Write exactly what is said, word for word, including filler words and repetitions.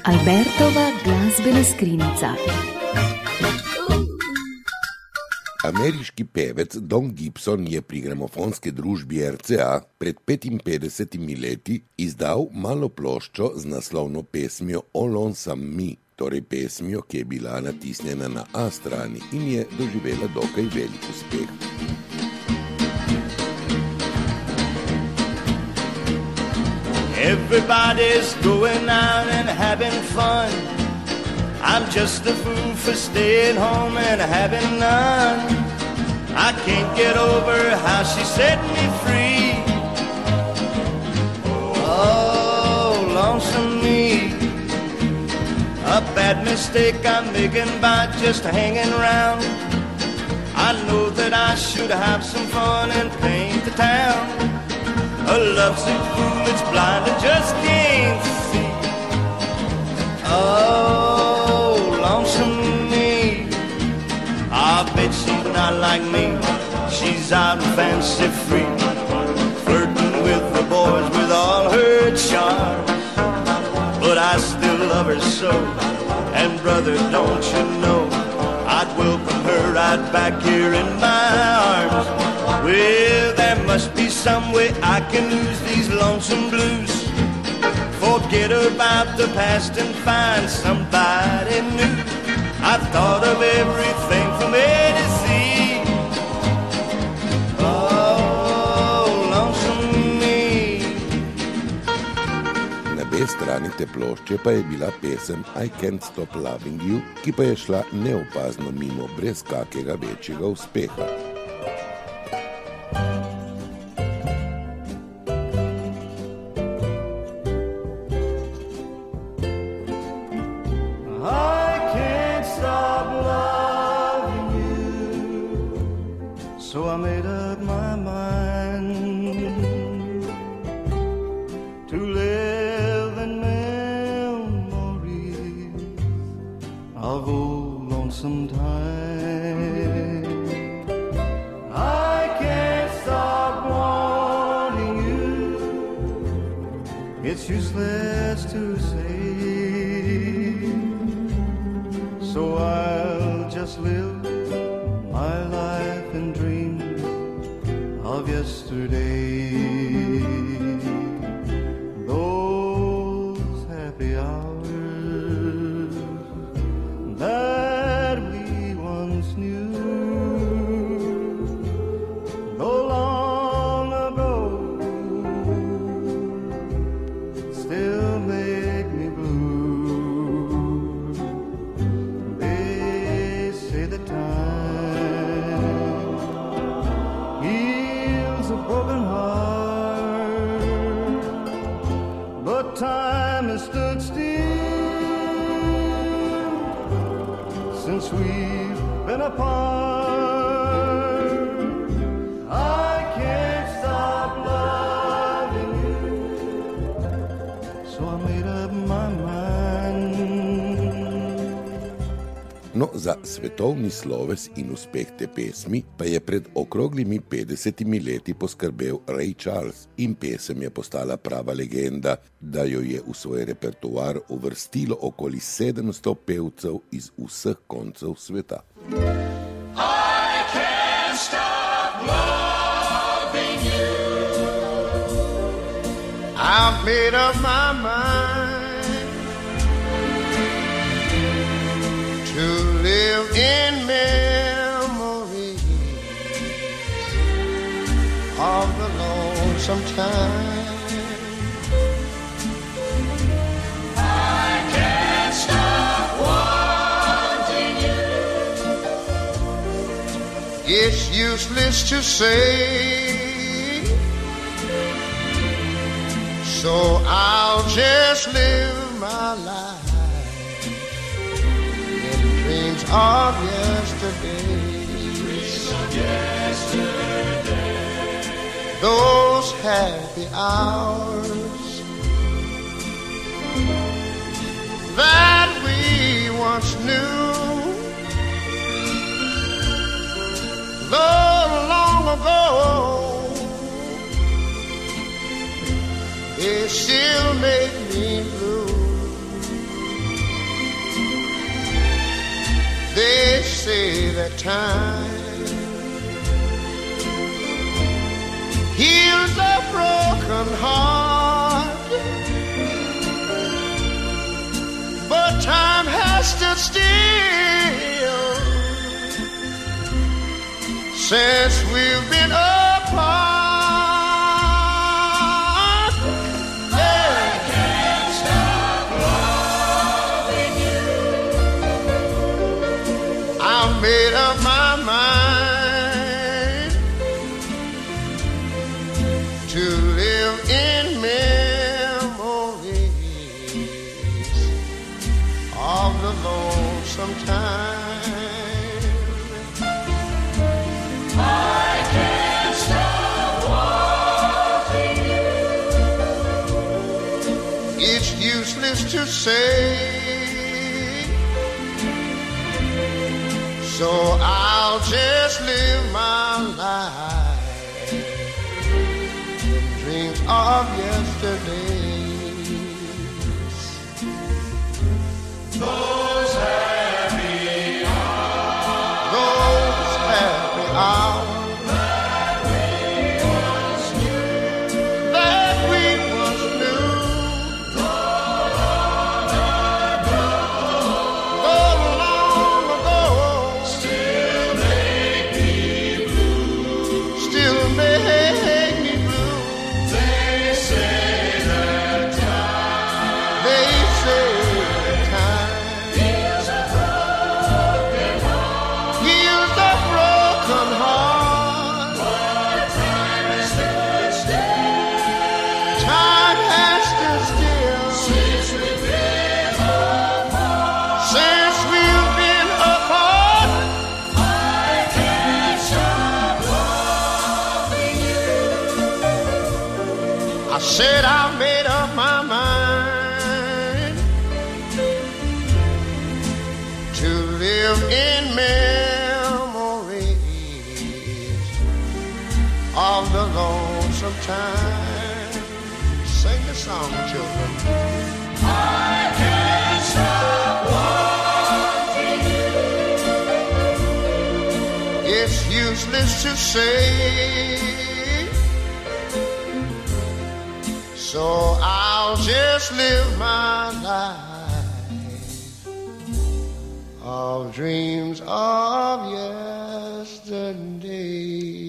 Albertova glasbena skrinjica. Ameriški pevec Don Gibson je pri gramofonski družbi R C A pred petinpetdesetimi leti izdal malo ploščo z naslovno pesmijo O Lonesome Me, torej pesmijo, ki je bila natisnjena na A strani in je doživela dokaj velik uspeh. Everybody's going out and having fun. I'm just a fool for staying home and having none. I can't get over how she set me free. Oh, lonesome me. A bad mistake I'm making by just hanging around. I know that I should have some fun and paint the town. A lovesick fool that's blind and just can't see. Oh, lonesome me. I bet she's not like me. She's out and fancy free, flirting with the boys with all her charms. But I still love her so, and brother, don't you know, I'd welcome her right back here in my arms. Well, there must be some way I can lose these lonesome blues, forget about the past and find somebody new. I've thought of everything from A to Z. Oh, lonesome me. Na B strani te plošče pa je bila pesem I Can't Stop Loving You, ki pa je šla neopazno mimo brez kakega večjega uspeha. So I made up my mind to live in memories of old lonesome time. I can't stop wanting you. It's useless to say. So I'll just live my life and dream of yesterday. Those happy hours that we once knew, though long ago, still make me blue. They say the time heals a broken heart, but time has stood still since we've been apart. I can't stop loving you, so I made up my mind. No, za svetovni sloves in uspeh te pesmi pa je pred okroglimi petdesetimi leti poskrbel Ray Charles in pesem je postala prava legenda, da jo je v svoj repertoar uvrstilo okoli sedemsto pevcev iz vseh koncev sveta. I can't stop loving you. I've made up my mind to live in memory of the lonesome time. I can't stop wanting you. It's useless to say, so I'll just live my life dreams of yesterday. Dreams of yesterday. Those happy hours that we once knew, though long ago, they still make me blue. that time heals a broken heart, but time has stood still since we've been apart. Made up my mind to live in memories of the lonesome time. I can't stop wanting you. It's useless to say, so I'll just live my life in dreams of yesterdays. Those happy hours, those happy hours that we once knew, that we once knew. I said I made up my mind to live in memories of the lonesome time. Sing the song, children. I can't stop wanting you. It's useless to say, so I'll just live my life of dreams of yesterday.